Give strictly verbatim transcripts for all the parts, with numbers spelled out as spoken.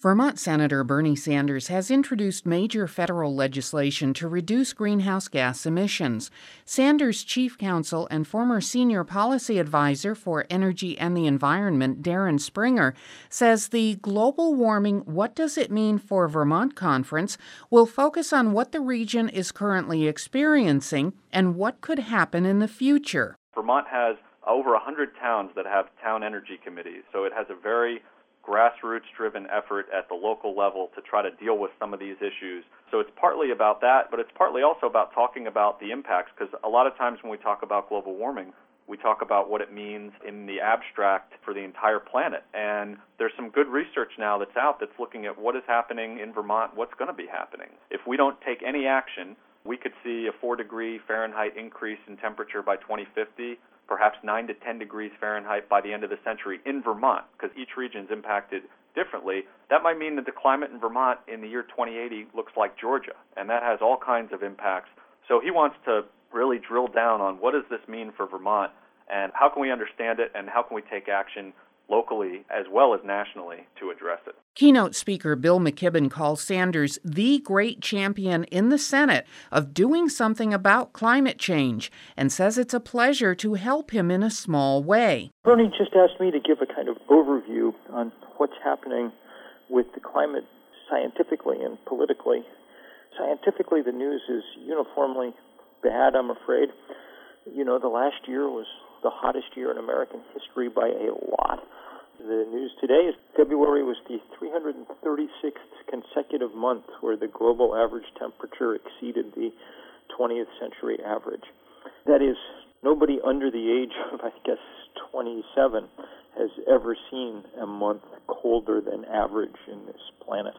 Vermont Senator Bernie Sanders has introduced major federal legislation to reduce greenhouse gas emissions. Sanders' chief counsel and former senior policy advisor for energy and the environment, Darren Springer, says the Global Warming What Does It Mean for Vermont conference will focus on what the region is currently experiencing and what could happen in the future. Vermont has over one hundred towns that have town energy committees, so it has a very grassroots-driven effort at the local level to try to deal with some of these issues. So it's partly about that, but it's partly also about talking about the impacts, because a lot of times when we talk about global warming, we talk about what it means in the abstract for the entire planet. And there's some good research now that's out that's looking at what is happening in Vermont, what's going to be happening. If we don't take any action, we could see a four degree Fahrenheit increase in temperature by twenty fifty, perhaps nine to ten degrees Fahrenheit by the end of the century in Vermont, because each region is impacted differently. That might mean that the climate in Vermont in the year twenty eighty looks like Georgia, and that has all kinds of impacts. So he wants to really drill down on what does this mean for Vermont, and how can we understand it, and how can we take action locally as well as nationally to address it. Keynote speaker Bill McKibben calls Sanders the great champion in the Senate of doing something about climate change and says it's a pleasure to help him in a small way. Bernie just asked me to give a kind of overview on what's happening with the climate scientifically and politically. Scientifically, the news is uniformly bad, I'm afraid. You know, the last year was the hottest year in American history by a lot. The news today is February was the three hundred thirty-sixth consecutive month where the global average temperature exceeded the twentieth century average. That is, nobody under the age of, I guess, twenty-seven has ever seen a month colder than average in this planet.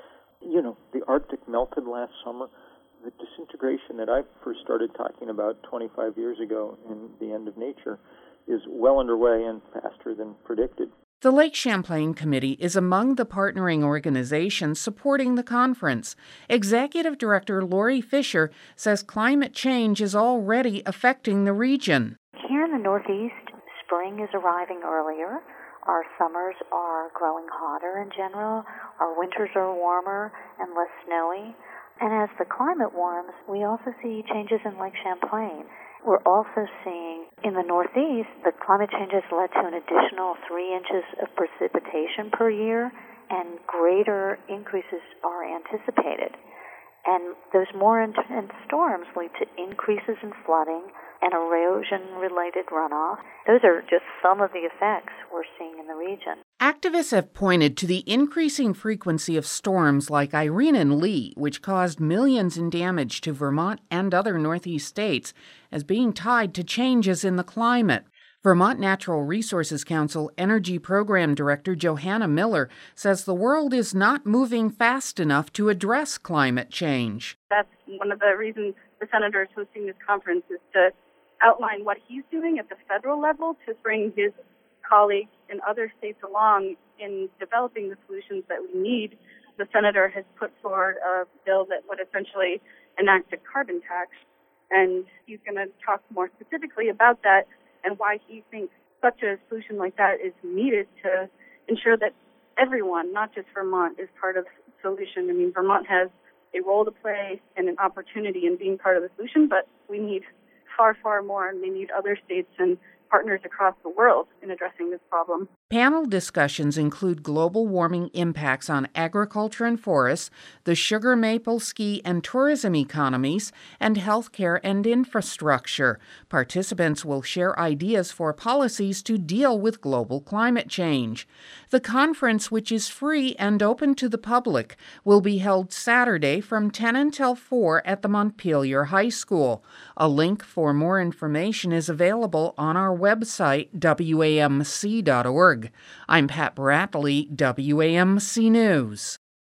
You know, the Arctic melted last summer. The disintegration that I first started talking about twenty-five years ago in The End of Nature is well underway and faster than predicted. The Lake Champlain Committee is among the partnering organizations supporting the conference. Executive Director Lori Fisher says climate change is already affecting the region. Here in the Northeast, spring is arriving earlier. Our summers are growing hotter in general. Our winters are warmer and less snowy. And as the climate warms, we also see changes in Lake Champlain. We're also seeing in the Northeast, the climate change has led to an additional three inches of precipitation per year, and greater increases are anticipated. And those more intense storms lead to increases in flooding and erosion-related runoff. Those are just some of the effects we're seeing in the region. Activists have pointed to the increasing frequency of storms like Irene and Lee, which caused millions in damage to Vermont and other Northeast states, as being tied to changes in the climate. Vermont Natural Resources Council Energy Program Director Johanna Miller says the world is not moving fast enough to address climate change. That's one of the reasons the senator is hosting this conference, is to outline what he's doing at the federal level to bring his colleagues in other states along in developing the solutions that we need. The senator has put forward a bill that would essentially enact a carbon tax, and he's going to talk more specifically about that and why he thinks such a solution like that is needed to ensure that everyone, not just Vermont, is part of the solution. I mean, Vermont has a role to play and an opportunity in being part of the solution, but we need far, far more, and we need other states and partners across the world in addressing this problem. Panel discussions include global warming impacts on agriculture and forests, the sugar maple, ski, and tourism economies, and healthcare and infrastructure. Participants will share ideas for policies to deal with global climate change. The conference, which is free and open to the public, will be held Saturday from ten until four at the Montpelier High School. A link for more information is available on our website, W A M C dot org. I'm Pat Bradley, W A M C News.